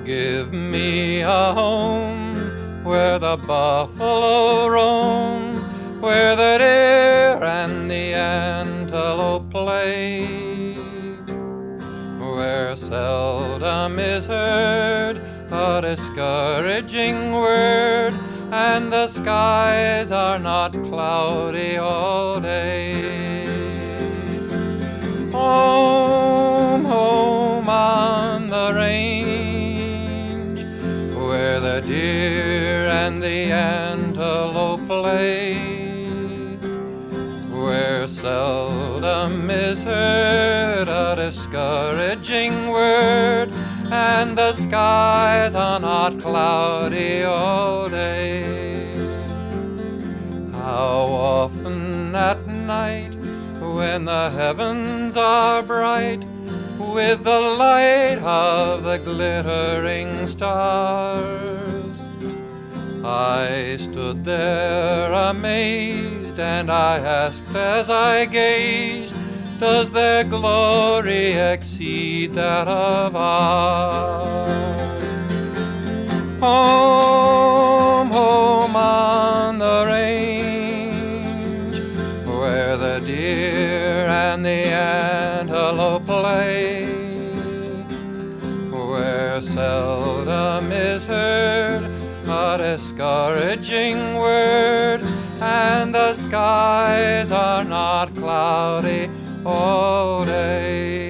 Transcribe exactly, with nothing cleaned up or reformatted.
give me a home where the buffalo roam, where the deer and the antelope play, where seldom is heard a discouraging word, and the skies are not cloudy all day. Home, home on the range, where the deer and the antelope play, where seldom is heard a discouraging word, and the skies are not cloudy all day. How often at night, when the heavens are bright with the light of the glittering stars, I stood there amazed, and I asked as I gazed, does their glory exceed that of ours? Home, home on the range, where the deer and the antelope play, where seldom is heard a discouraging word, and the skies are not cloudy all day.